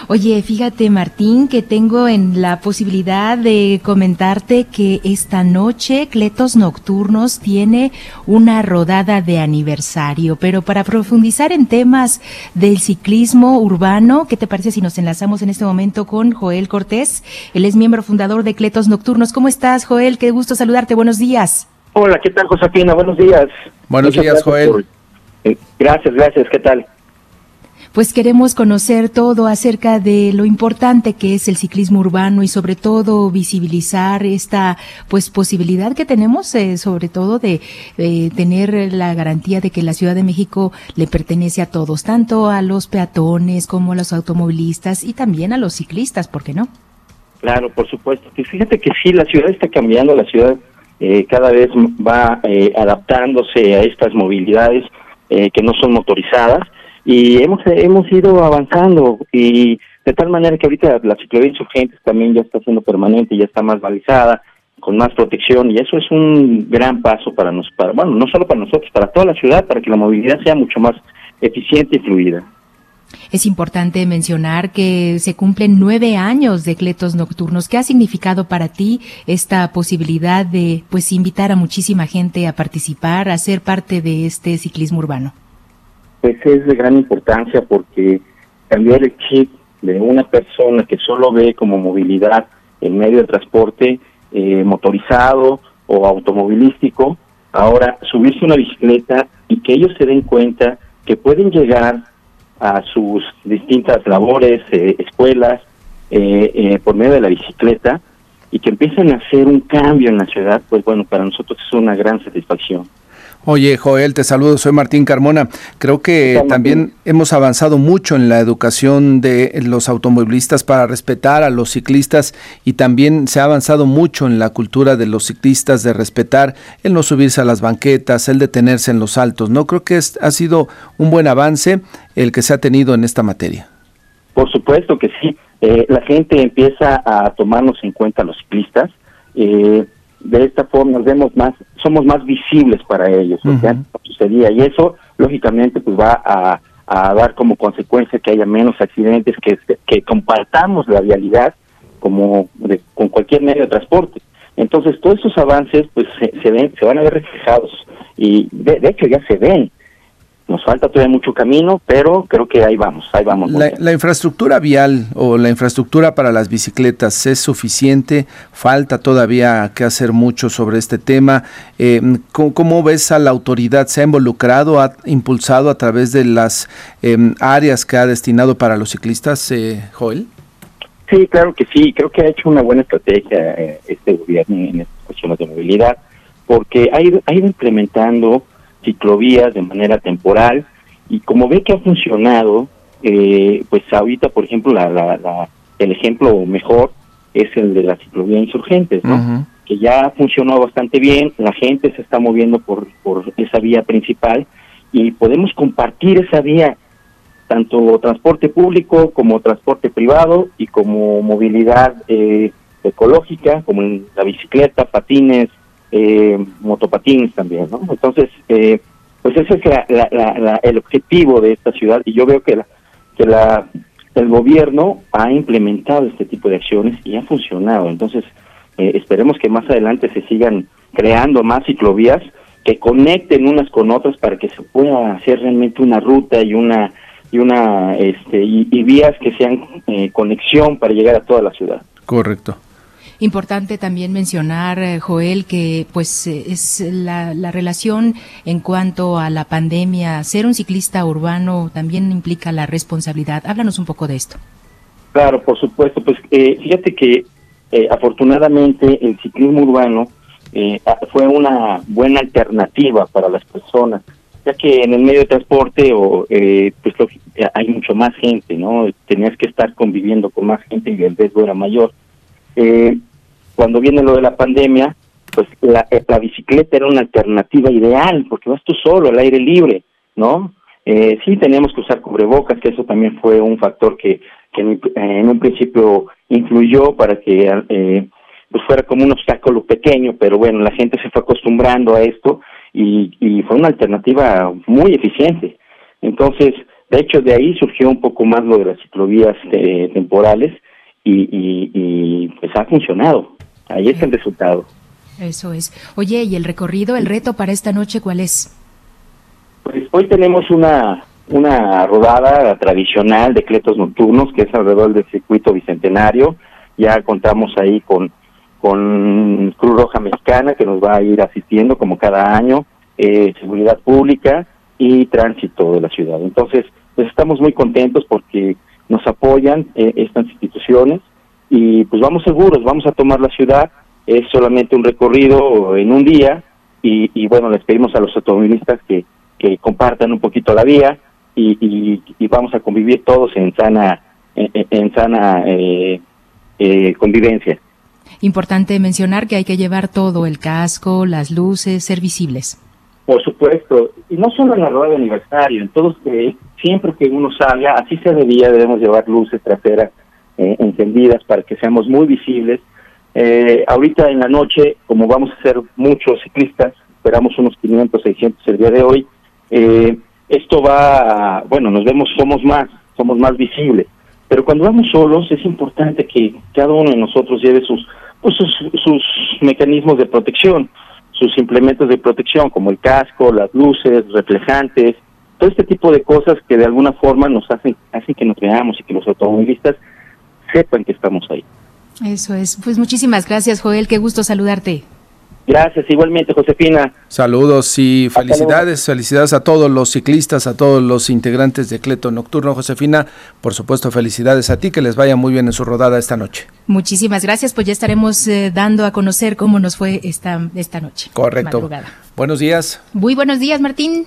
Oye, fíjate, Martín, que tengo en la posibilidad de comentarte que esta noche Cletos Nocturnos tiene una rodada de aniversario, pero para profundizar en temas del ciclismo urbano, ¿qué te parece si nos enlazamos en este momento con Joel Cortés? Él es miembro fundador de Cletos Nocturnos. ¿Cómo estás, Joel? Qué gusto saludarte. Buenos días. Hola, ¿qué tal, Josefina? Buenos días. Buenos días, Joel. Gracias, ¿qué tal? Pues queremos conocer todo acerca de lo importante que es el ciclismo urbano y sobre todo visibilizar esta posibilidad que tenemos sobre todo de tener la garantía de que la Ciudad de México le pertenece a todos, tanto a los peatones como a los automovilistas y también a los ciclistas, ¿por qué no? Claro, por supuesto. Y fíjate que sí, la ciudad está cambiando, la ciudad cada vez va adaptándose a estas movilidades que no son motorizadas. Y hemos ido avanzando y de tal manera que ahorita la ciclovía Insurgentes también ya está siendo permanente, ya está más balizada, con más protección, y eso es un gran paso para nosotros, bueno, no solo para nosotros, para toda la ciudad, para que la movilidad sea mucho más eficiente y fluida. Es importante mencionar que se cumplen 9 años de Cletos Nocturnos. ¿Qué ha significado para ti esta posibilidad de invitar a muchísima gente a participar, a ser parte de este ciclismo urbano? Pues es de gran importancia porque cambiar el chip de una persona que solo ve como movilidad el medio de transporte motorizado o automovilístico, ahora subirse una bicicleta y que ellos se den cuenta que pueden llegar a sus distintas labores, escuelas, por medio de la bicicleta, y que empiecen a hacer un cambio en la ciudad, pues bueno, para nosotros es una gran satisfacción. Oye, Joel, te saludo, soy Martín Carmona. Creo que también hemos avanzado mucho en la educación de los automovilistas para respetar a los ciclistas, y también se ha avanzado mucho en la cultura de los ciclistas de respetar el no subirse a las banquetas, el detenerse en los altos, ¿no? Creo que ha sido un buen avance el que se ha tenido en esta materia. Por supuesto que sí. La gente empieza a tomarnos en cuenta los ciclistas. De esta forma somos más visibles para ellos, o sea, sucedía, y eso lógicamente pues va a dar como consecuencia que haya menos accidentes, que compartamos la vialidad con cualquier medio de transporte. Entonces todos esos avances pues se van a ver reflejados, y de hecho ya se ven. Nos falta todavía mucho camino, pero creo que ahí vamos. La infraestructura vial o la infraestructura para las bicicletas es suficiente, falta todavía que hacer mucho sobre este tema. ¿Cómo ves a la autoridad? ¿Se ha involucrado, ha impulsado a través de las áreas que ha destinado para los ciclistas, Joel? Sí, claro que sí. Creo que ha hecho una buena estrategia este gobierno en estas cuestiones de movilidad, porque ha ido implementando ciclovías de manera temporal, y como ve que ha funcionado, pues ahorita, por ejemplo, el ejemplo mejor es el de la ciclovía Insurgentes, ¿no? Que ya funcionó bastante bien, la gente se está moviendo por esa vía principal, y podemos compartir esa vía, tanto transporte público como transporte privado, y como movilidad ecológica, como en la bicicleta, patines, motopatines también, ¿no? Entonces, pues ese es el objetivo de esta ciudad, y yo veo que el gobierno ha implementado este tipo de acciones y ha funcionado. Entonces, esperemos que más adelante se sigan creando más ciclovías que conecten unas con otras para que se pueda hacer realmente una ruta y vías que sean conexión para llegar a toda la ciudad. Correcto. Importante también mencionar, Joel, que es la relación en cuanto a la pandemia. Ser un ciclista urbano también implica la responsabilidad. Háblanos un poco de esto. Claro, por supuesto. Pues fíjate que afortunadamente el ciclismo urbano fue una buena alternativa para las personas, ya que en el medio de transporte hay mucho más gente, ¿no? Tenías que estar conviviendo con más gente y el riesgo era mayor. Cuando viene lo de la pandemia, pues la bicicleta era una alternativa ideal, porque vas tú solo, al aire libre, ¿no? Sí teníamos que usar cubrebocas, que eso también fue un factor que en un principio influyó para que pues fuera como un obstáculo pequeño, pero bueno, la gente se fue acostumbrando a esto, y fue una alternativa muy eficiente. Entonces, De hecho, de ahí surgió un poco más lo de las ciclovías temporales y pues ha funcionado. Ahí está el resultado. Eso es. Oye, ¿y el recorrido, el reto para esta noche cuál es? Pues hoy tenemos una rodada tradicional de cletos nocturnos que es alrededor del circuito bicentenario. Ya contamos ahí con Cruz Roja Mexicana que nos va a ir asistiendo como cada año, seguridad pública y tránsito de la ciudad. Entonces, pues estamos muy contentos porque nos apoyan estas instituciones y pues vamos seguros, vamos a tomar la ciudad. Es solamente un recorrido en un día y bueno, les pedimos a los automovilistas que compartan un poquito la vía y vamos a convivir todos en sana convivencia. Importante mencionar que hay que llevar todo, el casco, las luces, ser visibles. Por supuesto, y no solo en la rueda de aniversario, en todos, siempre que uno salga, así se debemos llevar luces traseras encendidas para que seamos muy visibles. Ahorita en la noche, como vamos a ser muchos ciclistas, esperamos unos 500, 600 el día de hoy, esto va, somos más visibles, pero cuando vamos solos es importante que cada uno de nosotros lleve sus mecanismos de protección, sus implementos de protección como el casco, las luces, reflejantes, todo este tipo de cosas que de alguna forma nos hacen que nos veamos y que los automovilistas sepan que estamos ahí. Eso es. Pues muchísimas gracias, Joel, qué gusto saludarte. Gracias, igualmente, Josefina. Saludos y felicidades a todos los ciclistas, a todos los integrantes de Cleto Nocturno. Josefina, por supuesto, felicidades a ti, que les vaya muy bien en su rodada esta noche. Muchísimas gracias, pues ya estaremos dando a conocer cómo nos fue esta noche. Correcto. Madrugada. Buenos días. Muy buenos días, Martín.